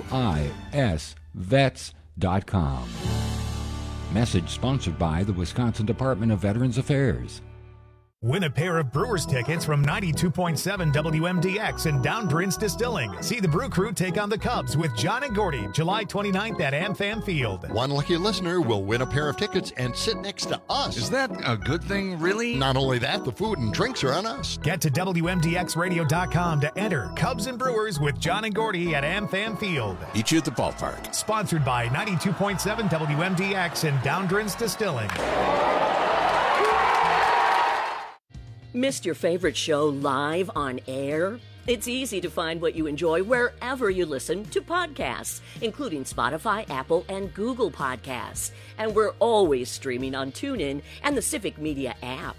WISVets.com. Message sponsored by the Wisconsin Department of Veterans Affairs. Win a pair of Brewers tickets from 92.7 WMDX and Down Prince Distilling. See the Brew Crew take on the Cubs with John and Gordy, July 29th at AmFam Field. One lucky listener will win a pair of tickets and sit next to us. Is that a good thing, really? Not only that, the food and drinks are on us. Get to WMDXradio.com to enter Cubs and Brewers with John and Gordy at AmFam Field. Meet you at the ballpark. Sponsored by 92.7 WMDX and Down Prince Distilling. Missed your favorite show live on air? It's easy to find what you enjoy wherever you listen to podcasts, including Spotify, Apple, and Google Podcasts. And we're always streaming on TuneIn and the Civic Media app.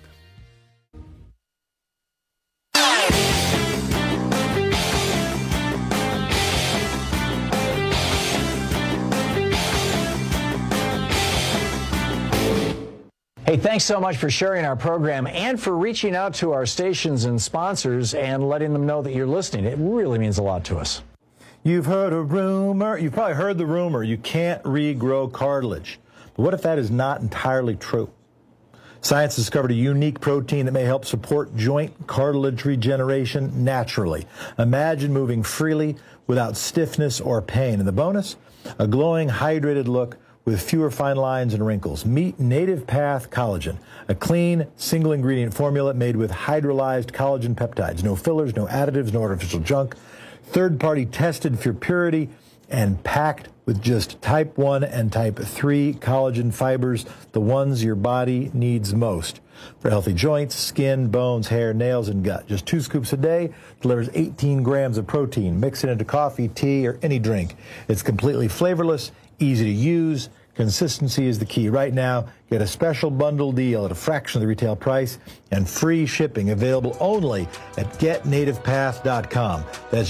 Hey, thanks so much for sharing our program and for reaching out to our stations and sponsors and letting them know that you're listening. It really means a lot to us. You've heard a rumor. You've probably heard the rumor you can't regrow cartilage. But what if that is not entirely true? Science discovered a unique protein that may help support joint cartilage regeneration naturally. Imagine moving freely without stiffness or pain. And the bonus? A glowing, hydrated look with fewer fine lines and wrinkles. Meet Native Path Collagen, a clean, single-ingredient formula made with hydrolyzed collagen peptides. No fillers, no additives, no artificial junk. Third-party tested for purity and packed with just type 1 and type 3 collagen fibers, the ones your body needs most. For healthy joints, skin, bones, hair, nails, and gut. Just 2 scoops a day delivers 18 grams of protein. Mix it into coffee, tea, or any drink. It's completely flavorless, easy to use. Consistency is the key. Right now, get a special bundle deal at a fraction of the retail price and free shipping available only at getnativepath.com. That's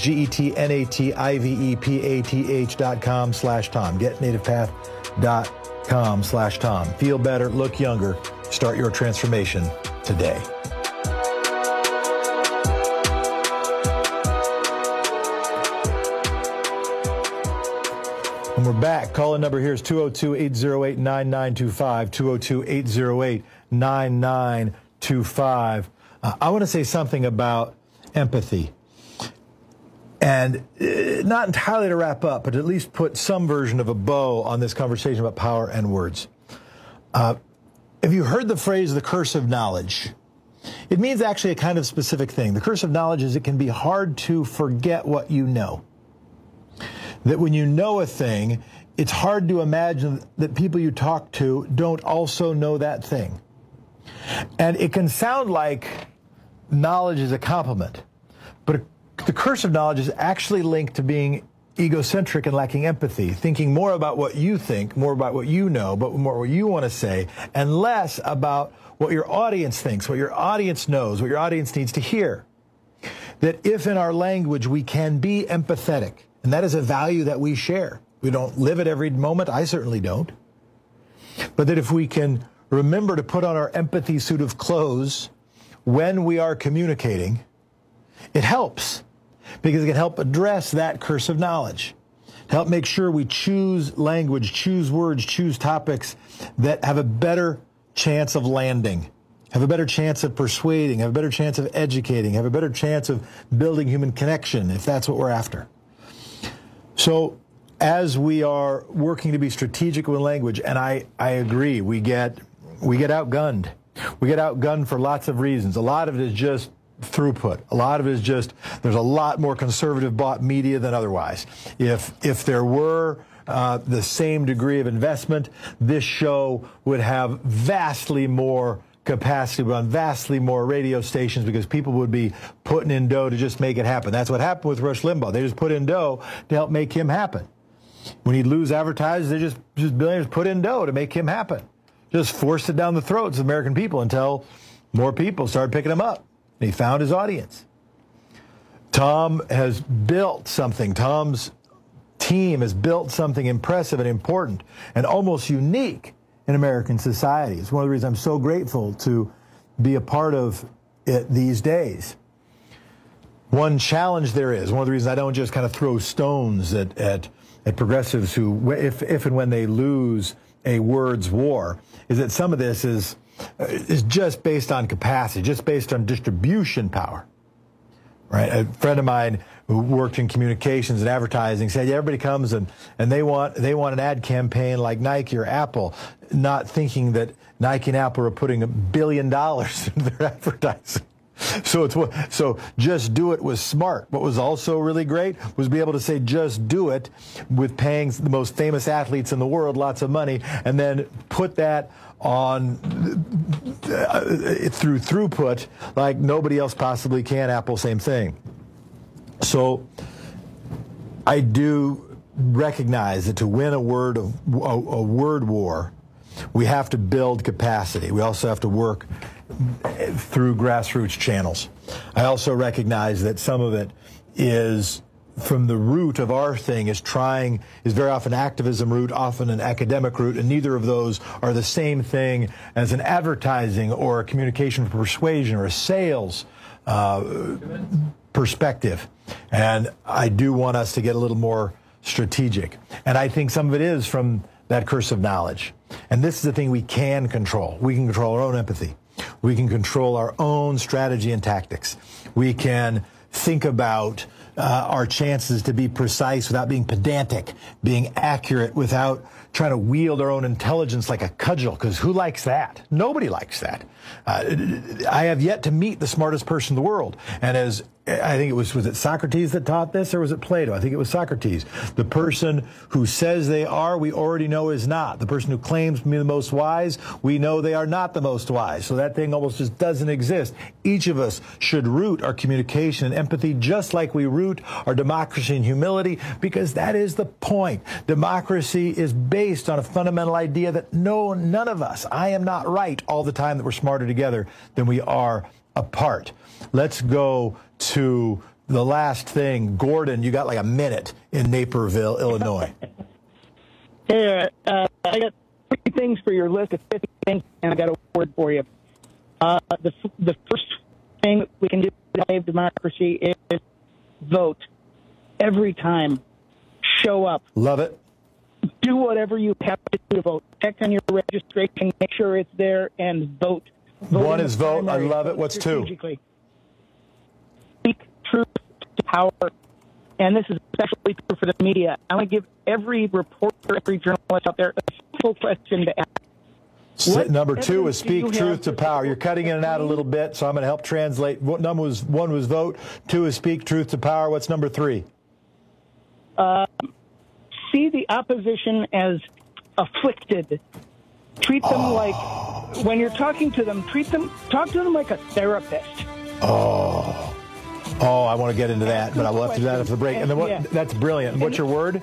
GetNativePath.com/Tom. Getnativepath.com/Tom. Feel better, look younger. Start your transformation today. And we're back. Call-in number here is 202-808-9925, 202-808-9925. I want to say something about empathy. And not entirely to wrap up, but at least put some version of a bow on this conversation about power and words. Have you heard the phrase, the curse of knowledge? It means actually a kind of specific thing. The curse of knowledge is it can be hard to forget what you know. That when you know a thing, it's hard to imagine that people you talk to don't also know that thing. And it can sound like knowledge is a compliment, but the curse of knowledge is actually linked to being egocentric and lacking empathy, thinking more about what you think, more about what you know, but more what you want to say, and less about what your audience thinks, what your audience knows, what your audience needs to hear. That if in our language we can be empathetic, and that is a value that we share. We don't live it every moment. I certainly don't. But that if we can remember to put on our empathy suit of clothes when we are communicating, it helps. Because it can help address that curse of knowledge. To help make sure we choose language, choose words, choose topics that have a better chance of landing, have a better chance of persuading, have a better chance of educating, have a better chance of building human connection, if that's what we're after. So as we are working to be strategic with language, and I agree, we get outgunned. We get outgunned for lots of reasons. A lot of it is just throughput. A lot of it is just there's a lot more conservative bought media than otherwise. If there were the same degree of investment, this show would have vastly more capacity, but on vastly more radio stations because people would be putting in dough to just make it happen. That's what happened with Rush Limbaugh. They just put in dough to help make him happen. When he'd lose advertisers, they just billionaires put in dough to make him happen. Just forced it down the throats of American people until more people started picking him up. And he found his audience. Tom has built something. Tom's team has built something impressive and important and almost unique in American society. It's one of the reasons I'm so grateful to be a part of it these days. One challenge there is, one of the reasons I don't just kind of throw stones at progressives who, if and when they lose a words war, is that some of this is is just based on capacity, just based on distribution power. Right? A friend of mine who worked in communications and advertising said, yeah, everybody comes and they want an ad campaign like Nike or Apple, not thinking that Nike and Apple are putting $1 billion into their advertising. So Just Do It was smart. What was also really great was be able to say just do it with paying the most famous athletes in the world lots of money, and then put that on through throughput like nobody else possibly can. Apple, same thing. So I do recognize that to win a word war, we have to build capacity. We also have to work through grassroots channels. I also recognize that some of it is from the root of our thing is very often activism root, often an academic root, and neither of those are the same thing as an advertising or a communication for persuasion or a sales perspective. And I do want us to get a little more strategic. And I think some of it is from that curse of knowledge. And this is the thing we can control. We can control our own empathy. We can control our own strategy and tactics. We can think about our chances to be precise without being pedantic, being accurate without trying to wield our own intelligence like a cudgel, because who likes that? Nobody likes that. I have yet to meet the smartest person in the world. And as I think was it Socrates that taught this, or was it Plato? I think it was Socrates. The person who says they are, we already know is not. The person who claims to be the most wise, we know they are not the most wise. So that thing almost just doesn't exist. Each of us should root our communication and empathy just like we root our democracy and humility, because that is the point. Democracy is based on a fundamental idea that none of us, I am not right all the time, that we're smarter together than we are apart. Let's go to the last thing. Gordon, you got like a minute in Naperville, Illinois. Hey, I got 3 things for your list of 50 things, and I got a word for you. The first thing we can do to save democracy is vote. Every time. Show up. Love it. Do whatever you have to do to vote. Check on your registration, make sure it's there, and vote. One is vote. I love it. What's 2? Speak truth to power. And this is especially true for the media. I want to give every reporter, every journalist out there a simple question to ask. Number 2 is speak truth to power. You're cutting in and out a little bit, so I'm going to help translate. One was vote. 2 is speak truth to power. What's number 3? See the opposition as afflicted. Treat them like, when you're talking to them, talk to them like a therapist. I want to get into that, but I will have to do that after the break. And then that's brilliant. What's your word?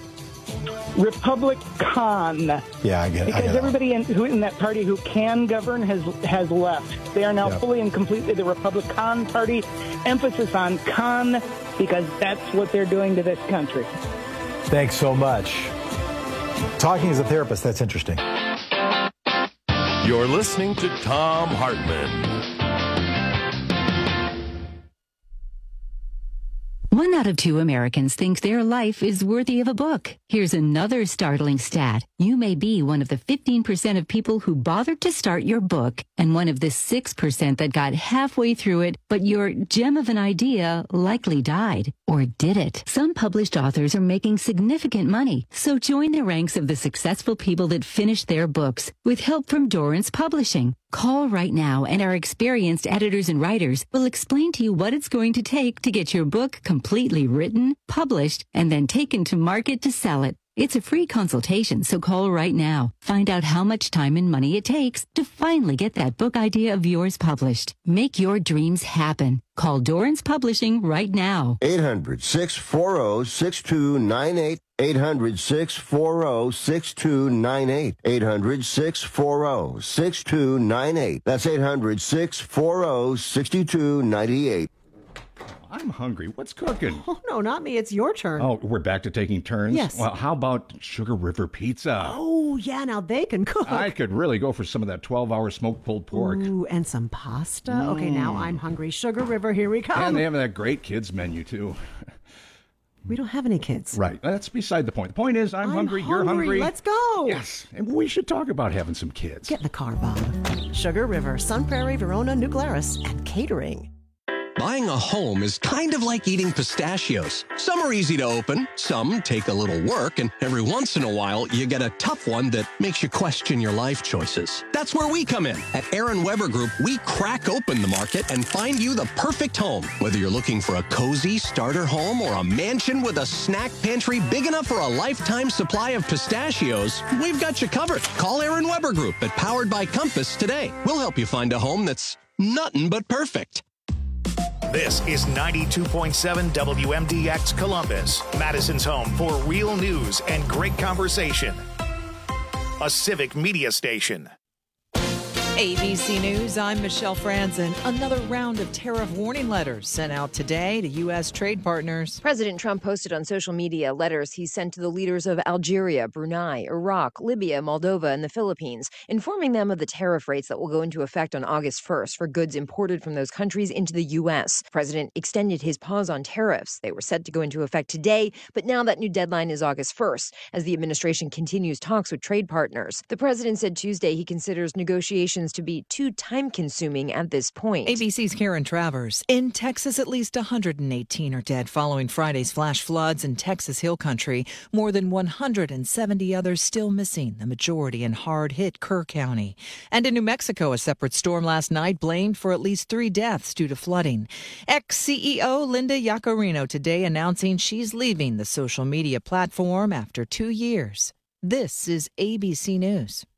Republican. Yeah, I get it. Because everybody in that party who can govern has left. They are now fully and completely the Republican Party. Emphasis on con, because that's what they're doing to this country. Thanks so much. Talking as a therapist, that's interesting. You're listening to Thom Hartmann. 1 out of 2 Americans think their life is worthy of a book. Here's another startling stat. You may be one of the 15% of people who bothered to start your book, and one of the 6% that got halfway through it, but your gem of an idea likely died. Or did it? Some published authors are making significant money, so join the ranks of the successful people that finished their books with help from Dorrance Publishing. Call right now, and our experienced editors and writers will explain to you what it's going to take to get your book completely written, published, and then taken to market to sell it. It's a free consultation, so call right now. Find out how much time and money it takes to finally get that book idea of yours published. Make your dreams happen. Call Dorrance Publishing right now. 800-640-6298. 800-640-6298. 800-640-6298. That's 800-640-6298. I'm hungry. What's cooking? Oh, no, not me. It's your turn. Oh, we're back to taking turns? Yes. Well, how about Sugar River Pizza? Oh, yeah, now they can cook. I could really go for some of that 12-hour smoked pulled pork. Ooh, and some pasta. Okay, now I'm hungry. Sugar River, here we come. And they have that great kids menu, too. We don't have any kids. Right. That's beside the point. The point is, I'm hungry, you're hungry. Let's go. Yes. And we should talk about having some kids. Get in the car, Bob. Sugar River, Sun Prairie, Verona, New Glarus, and catering. Buying a home is kind of like eating pistachios. Some are easy to open, some take a little work, and every once in a while, you get a tough one that makes you question your life choices. That's where we come in. At Aaron Weber Group, we crack open the market and find you the perfect home. Whether you're looking for a cozy starter home or a mansion with a snack pantry big enough for a lifetime supply of pistachios, we've got you covered. Call Aaron Weber Group at Powered by Compass today. We'll help you find a home that's nothing but perfect. This is 92.7 WMDX Columbus, Madison's home for real news and great conversation. A civic media station. ABC News, I'm Michelle Franzen. Another round of tariff warning letters sent out today to U.S. trade partners. President Trump posted on social media letters he sent to the leaders of Algeria, Brunei, Iraq, Libya, Moldova, and the Philippines, informing them of the tariff rates that will go into effect on August 1st for goods imported from those countries into the U.S. The president extended his pause on tariffs. They were set to go into effect today, but now that new deadline is August 1st, as the administration continues talks with trade partners. The president said Tuesday he considers negotiations to be too time-consuming at this point. ABC's Karen Travers. In Texas, at least 118 are dead following Friday's flash floods in Texas Hill Country. More than 170 others still missing, the majority in hard-hit Kerr County. And in New Mexico, a separate storm last night blamed for at least 3 deaths due to flooding. Ex-CEO Linda Yaccarino today announcing she's leaving the social media platform after 2 years. This is ABC News.